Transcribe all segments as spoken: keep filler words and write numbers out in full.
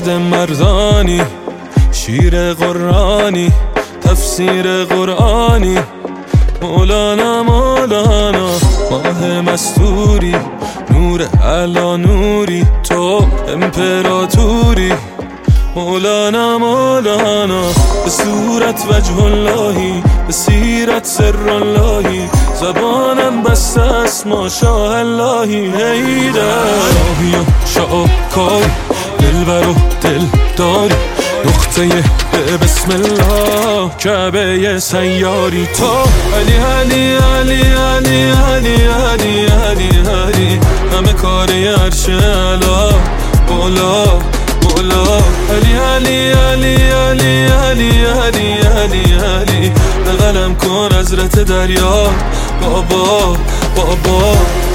مرد مردانی، شیر قرآنی، تفسیر قرآنی، مولانا مولانا، ماه مستوری، نور علا نوری، تو امپراتوری، مولانا مولانا، به صورت وجه اللهی، به سیرت سر اللهی، زبانم بسته است ماشاء اللهی. هیدر شاهی و شاکاری، دلبر و دل داری، نقطه به بسم الله کعبه سیاری، تو علی علی علی علی علی علی علی علی، همه کاری عرش اعلا مولا مولا، علی علی علی علی علی علی علی علی، به قلم کن حضرت دریا بابا بابا.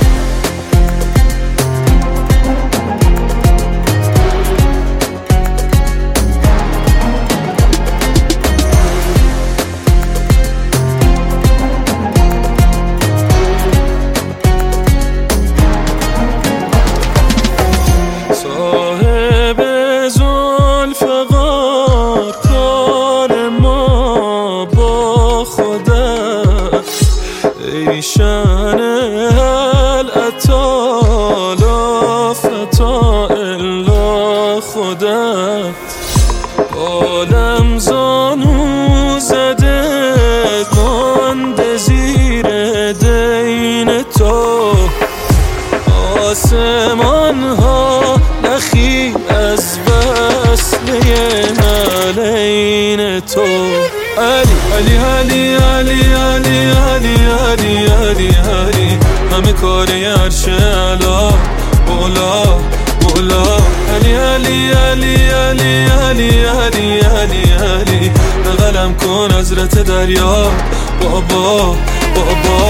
شان العطا لا فتا الا خودت، عالم زانو زده مانده زیر دین تو، آسمان ها نخی از وصله نعلین تو، علی علی علی علی علی علی علی علی علی، همه کاری عرش اعلا مولا مولا، علی علی علی علی علی علی علی علی، به قلم کن حضرت دریا بابا بابا.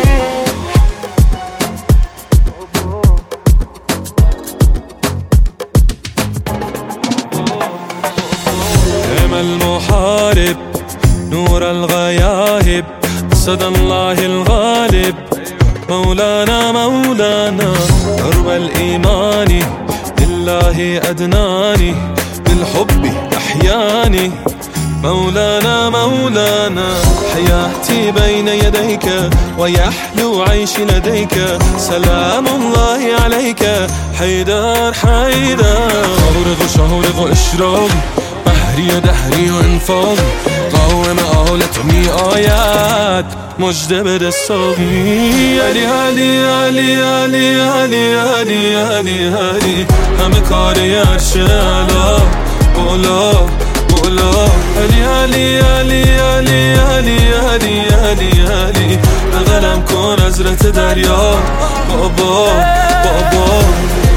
المحارب نور الغياهب، صدى الله الغالب، مولانا مولانا، درب الإيمان لله أدناني، بالحب أحياني، مولانا مولانا، حياتي بين يديك ويحلو عيشي لديك، سلام الله عليك حيدر حيدر، شهرق شهرق اشراقي، بحری و دهری و انفاقی، قوم آلت می آید مجده بده ساقی، علی علی علی علی علی علی علی علی، همه کاری عرش اعلا مولا مولا، علی علی علی علی علی علی علی علی، به قلم کن حضرت دریا بابا بابا.